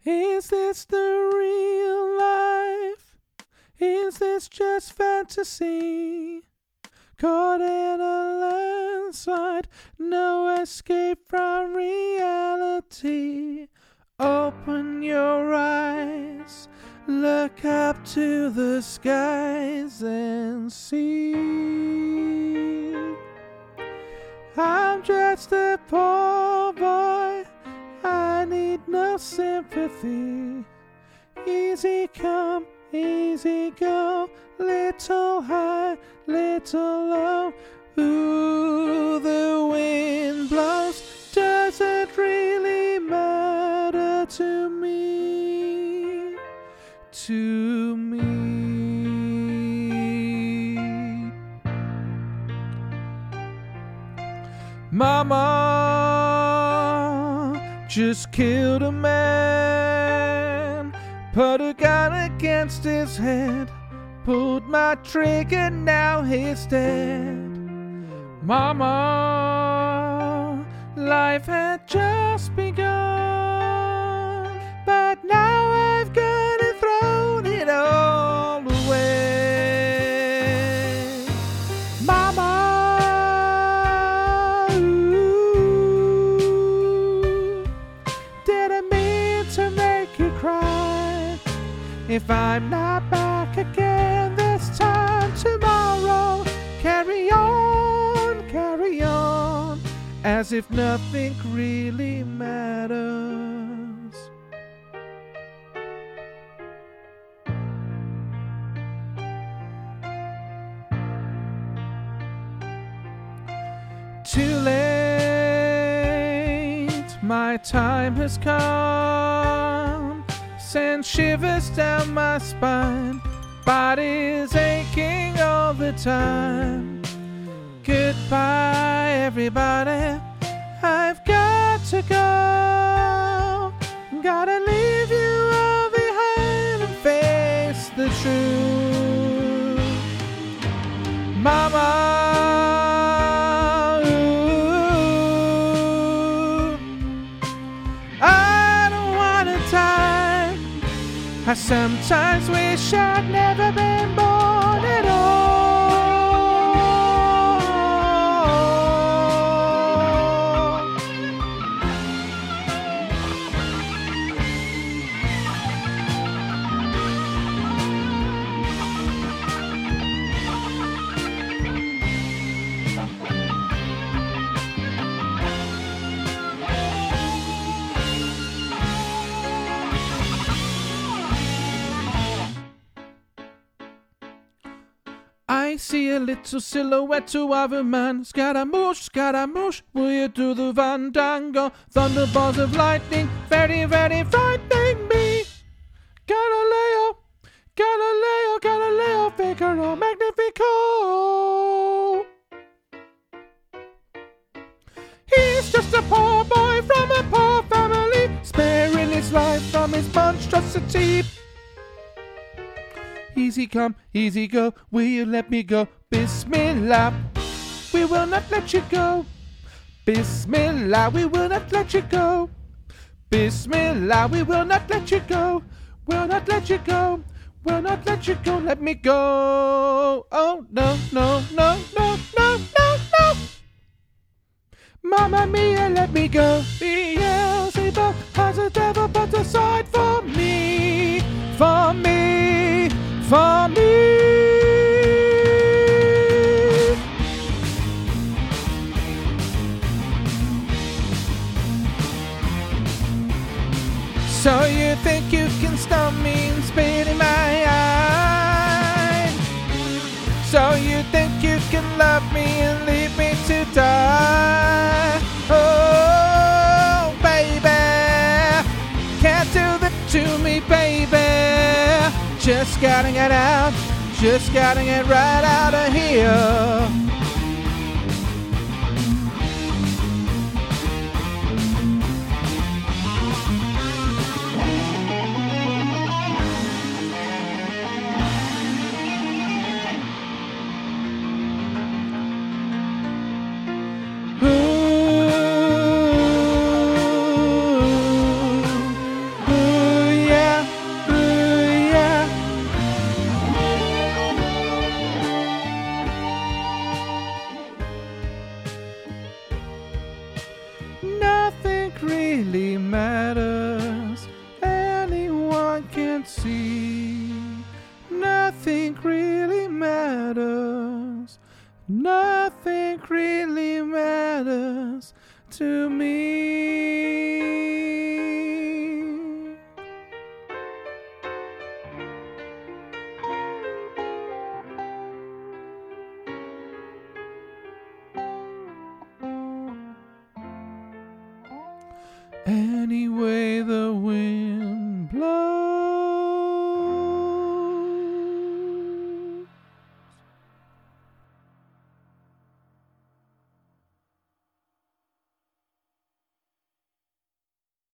Is this the real life? Is this just fantasy? Caught in a landslide, no escape from reality. Open your eyes, look up to the skies and see. I'm just a poor boy, I need no sympathy. Easy come, easy go, little high, little low. Ooh, the wind blows, does it really matter to me? To me. Mama just killed a man, put a gun against his head, pulled my trigger, now he's dead. Mama, life had just begun, but now I've gone and thrown it all away. Mama, ooh, didn't mean to make you cry. If I'm not back again this time tomorrow, carry on, as if nothing really matters. Too late, my time has come, send shivers down my spine, body's aching all the time. Goodbye, everybody, I've got to go. Gotta leave you all behind and face the truth. Mama, ooh, I don't wanna die. I sometimes wish I'd never been born at all. I see a little silhouette of a man. Scaramouche, will you do the fandango? Thunderbolts of lightning, very, very frightening me. Galileo, Figaro, Magnifico. He's just a poor boy from a poor family, sparing his life from his monstrosity. Easy come, easy go, will you let me go? Bismillah, we will not let you go. Bismillah, we will not let you go. Bismillah, we will not let you go. We'll not let you go. We'll not let you go. Let me go. Oh, no, no, no, no, no, no, no. Mamma mia, let me go. Beelzebub has a devil put aside for me. For me. For me. So you think you can stop me and spit in my eye? So you think you can love me and leave me to die? Oh, baby, can't do that to me, baby. Just gotta get out, just gotta get right out of here. Ooh, ooh. really matters. Anyone can see. Nothing really matters. Nothing really matters to me. Any way the wind blows,